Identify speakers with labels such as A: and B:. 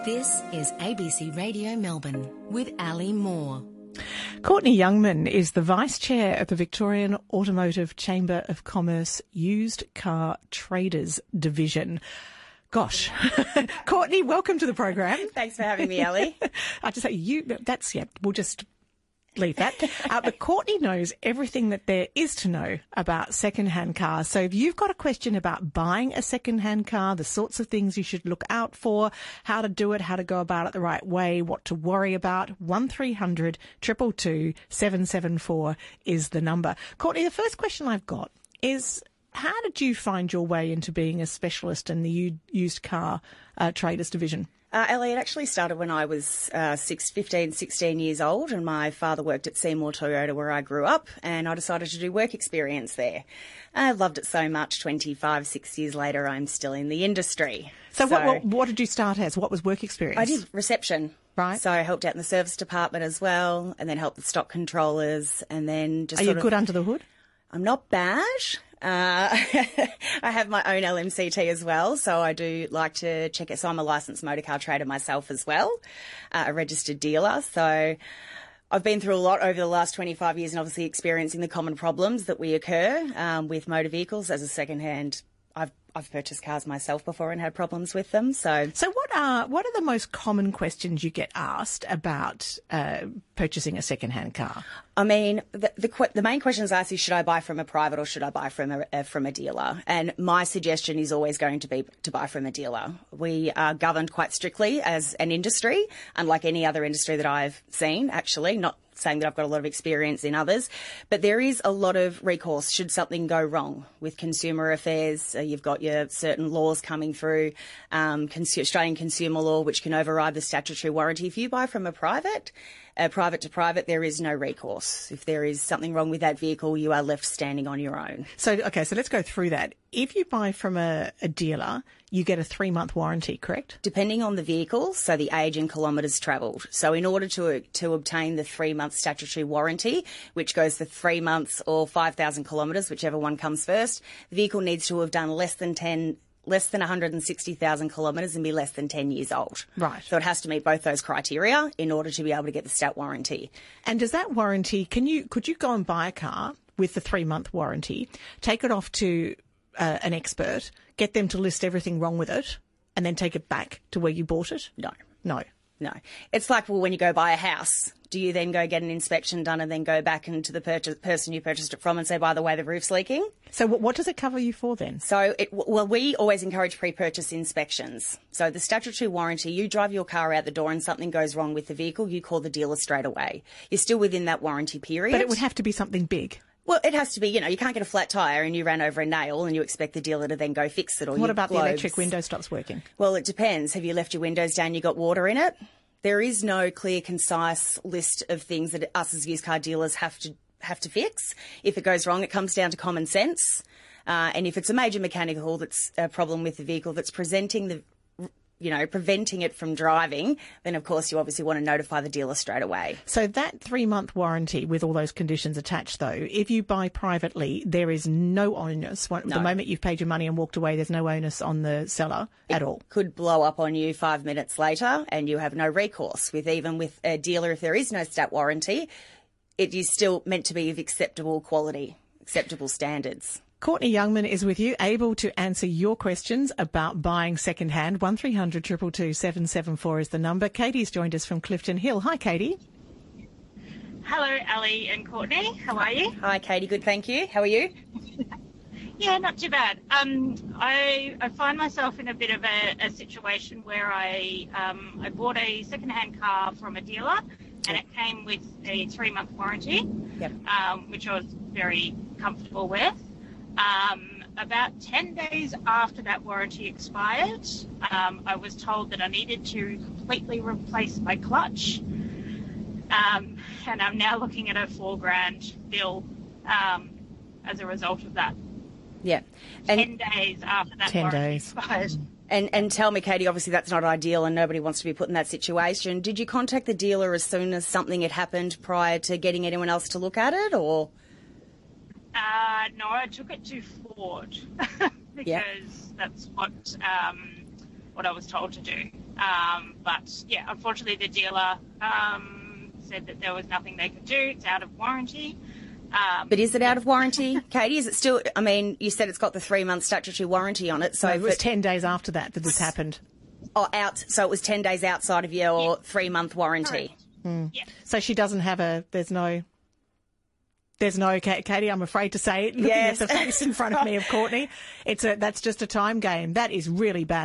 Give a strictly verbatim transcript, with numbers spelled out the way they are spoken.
A: This is A B C Radio Melbourne with Ali Moore.
B: Courtney Youngman is the Vice Chair of the Victorian Automotive Chamber of Commerce Used Car Traders Division. Gosh. Courtney, welcome to the program.
C: Thanks for having me, Ali.
B: I just say you, that's, yeah, we'll just leave that. Uh, but Courtney knows everything that there is to know about second-hand cars. So if you've got a question about buying a second-hand car, the sorts of things you should look out for, how to do it, how to go about it the right way, what to worry about, one three hundred, two two two, seven seven four is the number. Courtney, the first question I've got is, how did you find your way into being a specialist in the u- used car uh, traders division?
C: Uh, Ali, it actually started when I was uh, six, fifteen, sixteen years old, and my father worked at Seymour Toyota where I grew up, and I decided to do work experience there. I loved it so much. twenty-five, six years later, I'm still in the industry.
B: So, so what, what, what did you start as? What was work experience?
C: I did reception.
B: Right.
C: So I helped out in the service department as well, and then helped with stock controllers, and then just
B: Are
C: sort
B: you
C: of,
B: good under the hood?
C: I'm not bad. Uh, I have my own L M C T as well, so I do like to check it. So I'm a licensed motor car trader myself as well, uh, a registered dealer. So I've been through a lot over the last twenty-five years and obviously experiencing the common problems that we occur um, with motor vehicles as a second-hand. I've I've purchased cars myself before and had problems with them. So,
B: so what are what are the most common questions you get asked about uh, purchasing a second-hand car?
C: I mean, the, the the main questions asked is, should I buy from a private or should I buy from a uh, from a dealer? And my suggestion is always going to be to buy from a dealer. We are governed quite strictly as an industry, unlike any other industry that I've seen, actually, not saying that I've got a lot of experience in others, but there is a lot of recourse should something go wrong with consumer affairs. Uh, you've got your certain laws coming through, um, cons- Australian consumer law, which can override the statutory warranty. If you buy from a private, uh, private to private, there is no recourse. If there is something wrong with that vehicle, you are left standing on your own.
B: So, okay, so let's go through that. If you buy from a, a dealer, you get a three-month warranty, correct?
C: Depending on the vehicle, so the age and kilometres travelled. So in order to to obtain the three-month statutory warranty, which goes for three months or five thousand kilometres, whichever one comes first, the vehicle needs to have done less than ten less than one hundred sixty thousand kilometres and be less than ten years old.
B: Right.
C: So it has to meet both those criteria in order to be able to get the stat warranty.
B: And does that warranty, can you could you go and buy a car with the three-month warranty, take it off to uh, an expert, get them to list everything wrong with it, and then take it back to where you bought it?
C: No.
B: No.
C: No. It's like, well, when you go buy a house, do you then go get an inspection done and then go back into the purchase, person you purchased it from and say, by the way, the roof's leaking?
B: So what, what does it cover you for then?
C: So, it, well, we always encourage pre-purchase inspections. So the statutory warranty, you drive your car out the door and something goes wrong with the vehicle, you call the dealer straight away. You're still within that warranty period.
B: But it would have to be something big.
C: Well, it has to be, you know, you can't get a flat tyre and you ran over a nail and you expect the dealer to then go fix it. Or
B: what about
C: globes.
B: the electric window stops working?
C: Well, it depends. Have you left your windows down, you got water in it? There is no clear, concise list of things that us as used car dealers have to have to fix. If it goes wrong, it comes down to common sense. Uh, and if it's a major mechanical that's a problem with the vehicle that's presenting the you know, preventing it from driving, then of course you obviously want to notify the dealer straight away.
B: So that three-month warranty with all those conditions attached, though, if you buy privately, there is no onus. No. The moment you've paid your money and walked away, there's no onus on the seller
C: it
B: at all.
C: Could blow up on you five minutes later and you have no recourse. With even with a dealer, if there is no stat warranty, it is still meant to be of acceptable quality, acceptable standards.
B: Courtney Youngman is with you, able to answer your questions about buying second-hand. one three hundred, two two two, seven seven four is the number. Katie's joined us from Clifton Hill. Hi, Katie.
D: Hello, Ali and Courtney. How are you?
C: Hi, Katie. Good, thank you. How are you?
D: Yeah, not too bad. Um, I, I find myself in a bit of a, a situation where I um, I bought a second-hand car from a dealer, and it came with a three-month warranty,
C: yep.
D: um, which I was very comfortable with. Um, about ten days after that warranty expired, um, I was told that I needed to completely replace my clutch. Um, and I'm now looking at a four grand bill um, as a result of that.
C: Yeah. And
D: ten days after that
B: ten
D: warranty
B: days.
D: expired.
C: And, and tell me, Katie, obviously that's not ideal and nobody wants to be put in that situation. Did you contact the dealer as soon as something had happened prior to getting anyone else to look at it, or...?
D: Uh, no, I took it to Ford because
C: yeah.
D: that's what um, what I was told to do. Um, but yeah, unfortunately the dealer um, said that there was nothing they could do. It's out of warranty. Um,
C: But is it out of warranty, Katie? Is it still, I mean, you said it's got the three-month statutory warranty on it. So
B: So it was
C: if it-
B: ten days after that that this happened.
C: oh, out, so it was ten days outside of your
D: Yeah.
C: three-month warranty.
D: yeah.
B: So she doesn't have a, there's no, there's no, Ka- Katie, I'm afraid to say it, looking
C: Yes.
B: at the face in front of me of Courtney. It's a, that's just a time game. That is really bad